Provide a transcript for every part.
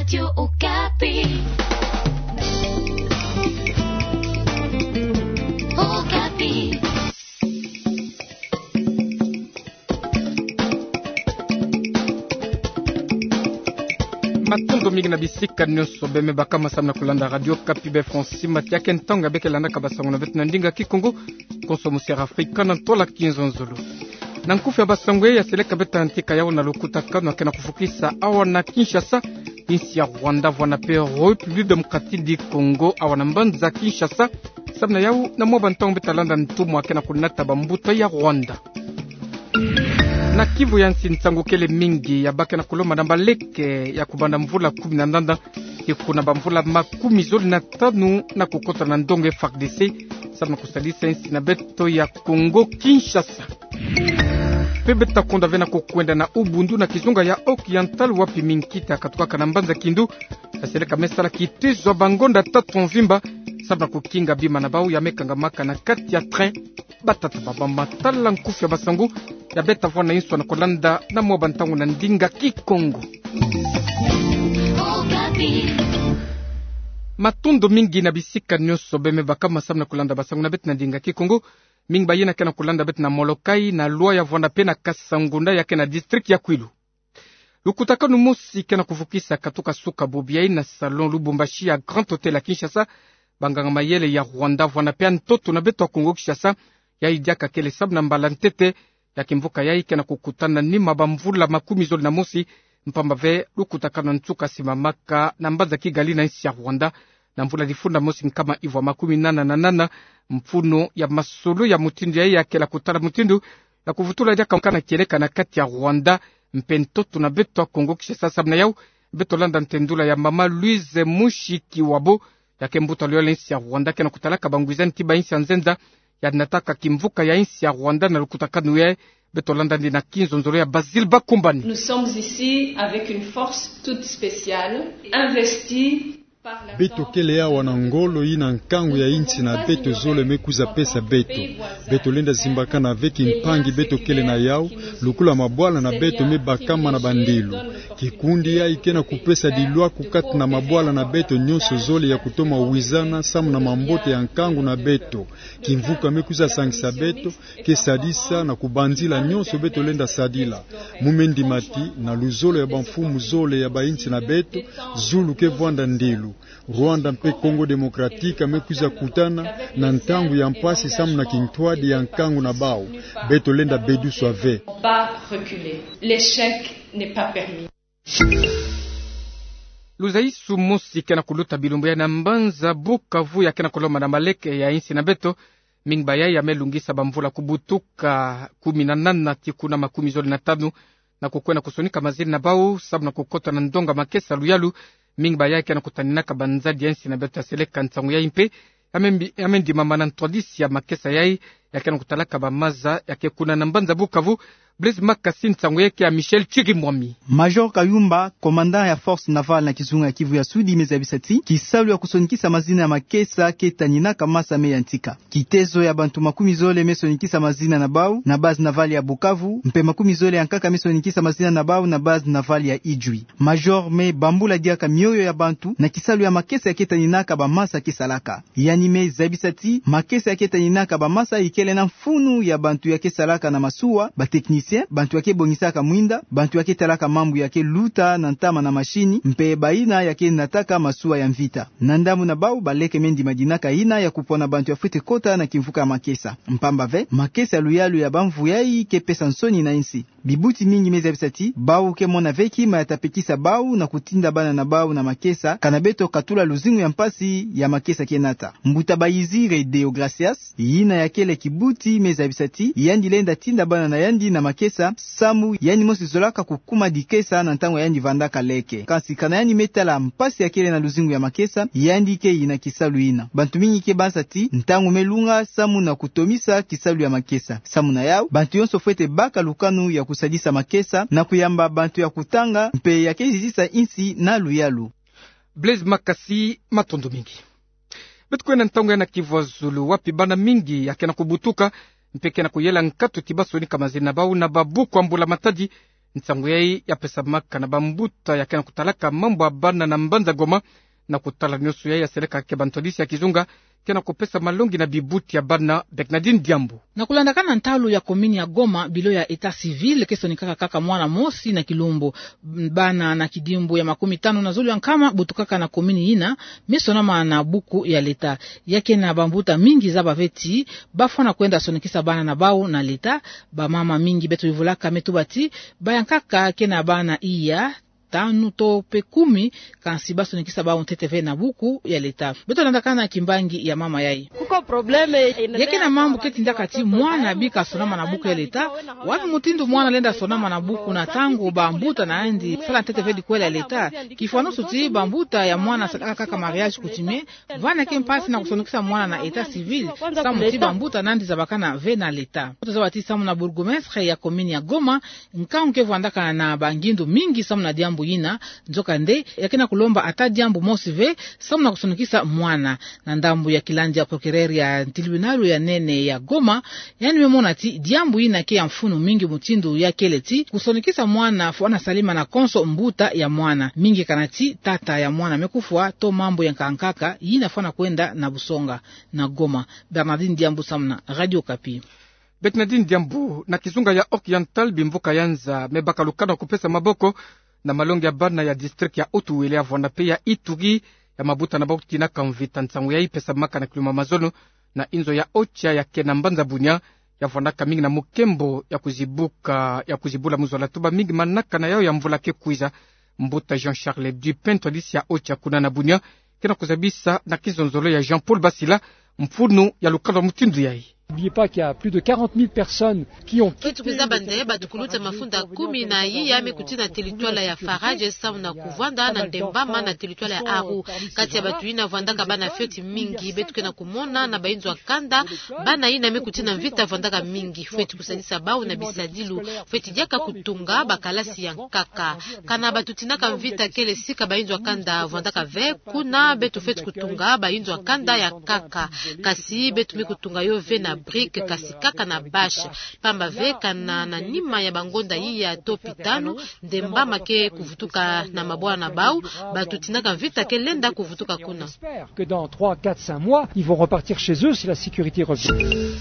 Radio Okapi. Okapi. Matondo mingi na bisika nyonso beme bakama samna kulanda Radio Okapi be France matiake ntonga bekelanda kabasango na betna ndinga kikongo konsomo ser Afrika na tola 15 nzulu. Na nkufu ya basangwe ya seleka beta antika yao na lokuta kano kena kufukisa awa na Kinshasa insi ya Rwanda vwana pe République démocratique du Congo awa na mbanza Kinshasa sabna yao na mwa bantongo betalanda ntumu akena kunata bambuto ya Rwanda. Na Kivu ya nsi nsangukele mingi ya bake na kuloma na baleke ya kubanda mvula 10 kuna bamvula 15 na kukota na ndongo FARDC sabna kusalisa nsi na beto ya Congo Kinshasa. Pebeta konda vena kukwenda na Ubundu na Kizunga ya Oriental wapi minkita katuka kanambanza Kindu aseleka mesala kitezo bangonda tatu mvimba sabna kukinga bima na bau ya mekanga maka na kati ya train batata baba matala nkufu ya basangu ya beta vona inso na kolanda na mwa bantangu na ndinga Kikongo. Matundo mingi na bisika nyonso beme bakama sabna kolanda basangu na beta na ndinga Kikongo. Mingi bayina kena kulanda beti na Molokai na lwa ya vwana pena Kasangunda ya kena district ya Kwilu. Lukutaka numusi kena kufukisa katuka suka bobiai na salon Lubumbashi ya Grand Hotel ya Kinshasa. Banganga mayele ya Rwanda vwana pena ntoto na beto wa Kongo Kinshasa ya idiaka kele sabu na mbalantete ya kimvuka ya kena kukutana ni mabamvula 11 mpamba ve lukutaka na ntuka simamaka na mbaza Kigali na insi ya Rwanda. Na mvula difunda mosi nkama iwa 88 mfuno ya masolo ya mutindu ya kela kutala mutindu na kuvutula jaka mkana kieleka na kati ya Rwanda mpentoto na beto wa Kongo Kinshasa sabna yao beto landa ntendula ya mama Louise Mushiki wabo ya kembuta liole insi ya Rwanda kena kutalaka banguizani tiba insi ya nzenza ya nataka kimvuka ya insi ya Rwanda na lukutakanu ya beto landa ndi na 15 nzolo ya Basil Bakumbani. Nous sommes ici avec une force toute spéciale investie beto kele ya wanangolo ina nkangu ya inchi na beto zole mekuza pesa beto lenda zimbaka na veki mpangi beto kele na yao lukula mabwala na beto mebakama na bandilu kikundi ya ikena kupesa dilwa kukati na mabwala na beto nyonso zole ya kutoma uwizana samu na mambote ya nkangu na beto kimvuka mekuza sangisa beto kesadisa na kubanzila nyonso beto lenda sadila mumendi mati na luzolo ya banfumu zole ya bainchi na beto zulu ke vwanda ndilu Rwanda mpe Congo Demokratika mekuza kutana na ntangu ya mpasi samu na kintwadi ya nkangu na bao beto lenda bedu soave. Pas reculer. L'échec n'est pas permis. Luzaisu musi kena kuluta bilumbu ya nambanza Bukavu ya kena koloma na maleke ya insi na beto mingbaya ya melungisa bamvula kubutuka 18 tikuna 15 na kukwena kusonika mazini na bau sabu na kukota na ndonga makesa luyalu mingi yake na kutanina kabanzadi yansi na beto seleka ntangu ya impe amendi mama na ntwadisi ya makesa yai yake na kutalaka bamaza yake kuna nambanza Bukavu Blaise Makasi ntangu yake ya Michel Chirimwami. Major Kayumba, komandant ya force navale na Kizunga ya Kivu ya Sudi mezabisati kisalu ya kusonikisa mazina ya makesa ketanina kamasa meyantika kitezo ya bantu 10 zole mesonikisa mazina na bau na base navale ya Bukavu mpe 10 zole ya nkaka mesonikisa mazina na bau na base navale ya Ijwi. Major me bambula diaka mioyo ya bantu na kisalu ya makesa ya ketanina kabamasa kisalaka yani mezabisati makesa ya ketanina kabamasa ikele na mfunu ya bantu ya kesalaka na masuwa ba technicien bantu yake bongisaka mwinda bantu yake talaka mambu yake luta na ntama na mashini mpe baina yake nataka masuwa ya mvita nandamu na bau baleke mendi madinaka ina ya kupona bantu ya fute kota na kimvuka makesa mpamba ve makesa luyalu ya bamvu yai ke pesa nsoni na insi bibuti mingi mezabisati bau ke mona veki ma yatapekisa bau na kutinda bana na bau na makesa kanabeto katula luzingu ya mpasi ya makesa kenata mbuta bayizire Deogracias ina yakele kibuti mezabisati yandi lenda tinda bana na yandi na makesa samu yani mosi zolaka kukuma dikesa na ntango yandi vandaka leke kasi kana yani metala mpasi yakele na luzingu ya makesa yandi ke ina kisalu ina bantu mingi ke basati ntango melunga samu na kutomisa kisalu ya makesa samu na yao bantu yonso fwete baka lukanu ya kusadisa makesa na kuyamba bantu ya kutanga mpe yake zizisa insi na luyalu. Blaise Makasi matondo mingi betu kwena ntango ya na Kivu Zulu wapi bana mingi yake na kubutuka mpeke na kuyela nkatu tibaso ni kama zina bau na babu kwa mbula matadi Ntsangu yai ya pesa maka na bambuta ya kena kutalaka mambo abana na mbanza Goma na kutala nyosu yai ya seleka ke bantolisi ya Kizunga kena kupesa malongi na bibuti ya bana Beknadine Diambo. Na kulandakana ntalu ya komini ya Goma bilo ya eta civil keso ni kaka mwana mosi na Kilumbu bana na kidimbu ya 50 na zulu yankama butukaka na komini ina mesonama na buku ya leta yake na bambuta mingi za baveti bafona kwenda sonikisa bana na bau na leta ba mama mingi betu ivulaka metubati bayankaka kena bana iya tanu to pe 10 kansi baso nikisa ba TTV na buku ya leta beto landakana kimbangi ya mama yai kuko probleme yake na mambo keti ndakati mwana bika sonama na buku ya leta wapi mutindu mwana lenda sonama na buku na tangu bambuta na andi sala TTV di kwela leta kifano suti bambuta ya mwana sadaka kaka mariage kutimie vana kempasi na kusonikisa mwana na eta civil samu ti bambuta nandi zabakana ve na leta to zawati samu na burgomestre ya komini ya Goma nkanke vandaka na bangindu mingi samu na Diambo yina njoka nde yakena kulomba ata Diambo mosive samu na kusonikisa mwana na ndambu ya kilanja ya prokureri ya tribunalo ya nene ya Goma yani memona ti Diambo yina ke ya mfunu mingi mutindu ya keleti kusonikisa mwana fwana salima na konso mbuta ya mwana mingi kanati tata ya mwana mekufwa to mambo ya nkankaka yina fwana kwenda na Busonga na Goma. Bernardine Diambo samna Radio Kapi. Beknadine Diambo na Kizunga ya Oriental bimvuka yanza mebaka lukana kupesa maboko na malongi ya bana ya district ya Otuwele avona pe ya Ituri ya mabuta na bauti na kamvita Ntsangu yai pesa maka na Kiluma Mazono na inzo ya Ocha ya Kena Mbanza Bunya ya vonaka mingi na mukembo ya kuzibula muzwala tuba mingi manaka na yao ya mvula ke kuiza mbuta Jean-Charles Dupin tolisi ya Ocha kuna na Bunya kena kuzabisa na kizonzolo ya Jean-Paul Basila mfunu ya lukalo mutindu yai. N'oubliez pas qu'il y a plus de 40 000 personnes qui ont quitté le batukuluta mafunda 10 na yiya mekutina territoire ya Faraje samu na kuvanda na Ndembama na territoire ya Aru kati ya batu ina vandaka bana feti mingi betuke na kumona na bainzo kanda bana ina mekutina vita vandaka mingi feti kusadisa bau na bisadilu feti jaka kutunga bakalasi ya nkaka kana batu tinaka mvita kele sika bainzo kanda vandaka ve kuna betu feti kutunga bainzo kanda ya kaka kasi betu mekutunga yo ve na brique kasikaka na bashe pamba veka na nima ya bangonda hii ya topitano Ndembama ke kuvutuka na mabwana bau batutinaka vita ke lenda kuvutuka kuna que dans 3 4 5 mois ils vont repartir chez eux si la sécurité revient.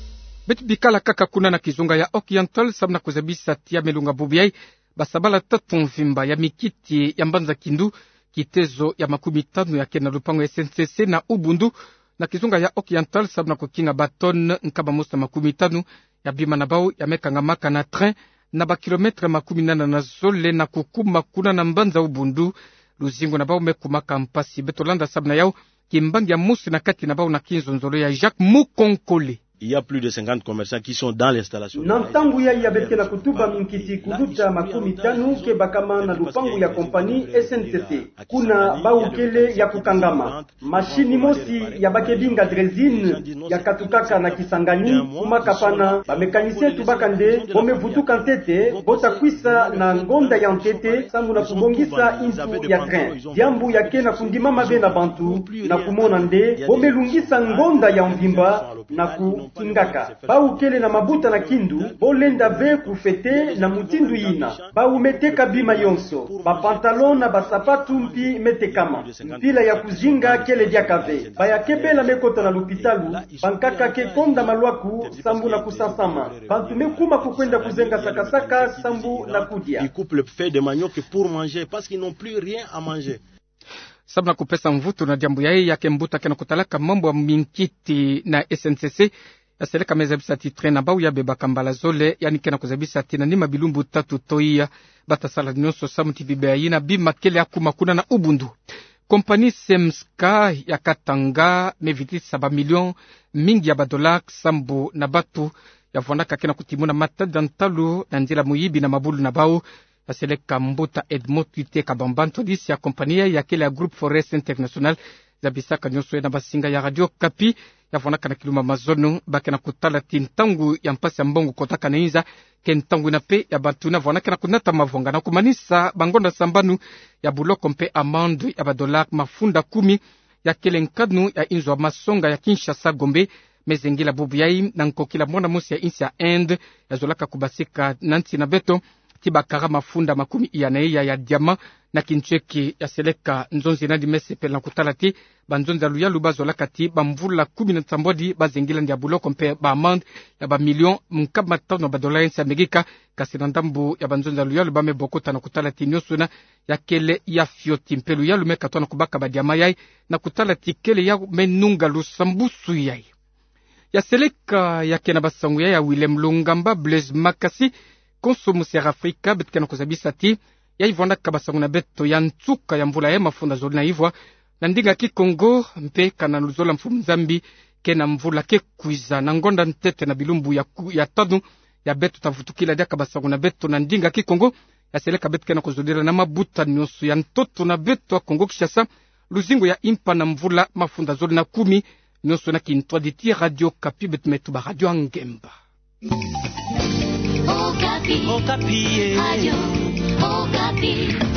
Bet bikala kaka kuna na Kizunga ya Oriental sabna kuzabisa tia melunga bubiai basabala tatu mvimba ya mikiti ya Mbanza Kindu kitezo ya 50 ya kena lupango SNCC na Ubundu na Kizunga ya Oriental sabna kukinga baton nkaba musta 50 ya bima na bau ya mekanga maka na train na ba kilometre 80 na zole na kukuma kuna na Mbanza Ubundu luzingo na bau mekumaka mpasi betolanda sabna yao kimbangi ya musi na kati na bau na kinzonzolo ya Jacques Mukonkole. Il y a plus de 50 commerçants qui sont dans l'installation. Nantangu ya yabeke na kutuba minkiti kuduta 50 ke bakama na lupangu ya kompani SNCC. Kuna baukele ya kukangama. Mashini mosi ya bakebinga drezine ya katukaka na Kisangani kumakapana bamekanisie tubakande bomevutuka ntete bota kwisa na ngonda ya ntete samu na kubongisa infu ya train. Diambu ya kena kundima mabe na bantu na kumona nde bomelungisa ngonda ya mvimba na kingaka baukele na mabuta na Kindu bolenda ve kufete na mutindu yina baumeteka bima yonso bapantalon na basapatu mpi metekama mpila ya kuzinga kele diakave bayakebela mekota na lupitalu bankaka ke konda malwaku sambu na kusasama bantu mekuma kukwenda kuzenga sakasaka sambu na kudia ils coupent le fait de manioc pour manger parce qu'ils n'ont plus rien à manger. Sabna kupesa mvuto na Diambo yai yake mbuta kena kutalaka mambo ya minkiti na SNCC ya seleka mezabisa titre na bau ya beba kambala zole yani kena kuzabisa tina nima bilumbu tatu toia batasala nyonso samuti bibea yina bima kele akuma kuna na Ubundu. Kompani Semska ya Katanga meviti 7 million mingi ya badolak sambu na batu ya vonaka kena kutimuna matada ntalu na njila muyibi na mabulu na bau ya seleka mbuta Edmond Tite kabambanto disi ya kompania ya kele ya Groupe Forest International za bisaka nyonso na basinga ya Radio Kapi ya vonaka na Kiluma Mazono bake na kutala tintangu ya mpasi ya mbongo kotaka na inza kentangu na pe ya bantuna vonaka na kunata mavonga na kumanisa bangonda sambanu ya buloko mpe amande ya badolar mafunda 10 ya kele nkadnu ya inzo masonga ya Kinshasa Gombe mezengila bubu yai na nkokila mwana musi ya insi ya Inde ya zolaka kubasika nanti na beto tiba karama funda makumi yanaeya ya diama na kincheki ya seleka nzonzi na dimese pela kutalati banzonzi ya luyalu bazola kati bamvula 17 bazengila ndia buloko mpe ba amande ya ba million mkaba matano ba dollars ya Amerika kasi ndambu ya banzonzi ya luyalu ba mebokota na kutalati nyosuna ya kele ya fioti mpe luyalu mekatona kubaka ba diama yai na kutalati kele ya menunga lusambusu yai ya seleka ya kena basangu ya Willem Lungamba Blaise Makasi konsomu Sierra Afrika betkana kuzabisa ti ya ivonda kabasangu na beto ya ntsuka ya mvula ya mafunda zoli na ivwa na ndinga ki Kongo mpe kana luzola mfumu Zambi kena mvula ke kuiza na ngonda ntete na bilumbu ya tadu ya beto tafutukila dia kabasangu na beto na ndinga ki Kongo ya seleka beto kena kuzodira na mabuta nyosu ya ntoto na beto wa Kongo Kishasa luzingo ya impa na mvula mafunda zoli na 10 nyosu na kintwa diti Radio Kapi beto metuba Radio Angemba. Okapi. Radio Okapi.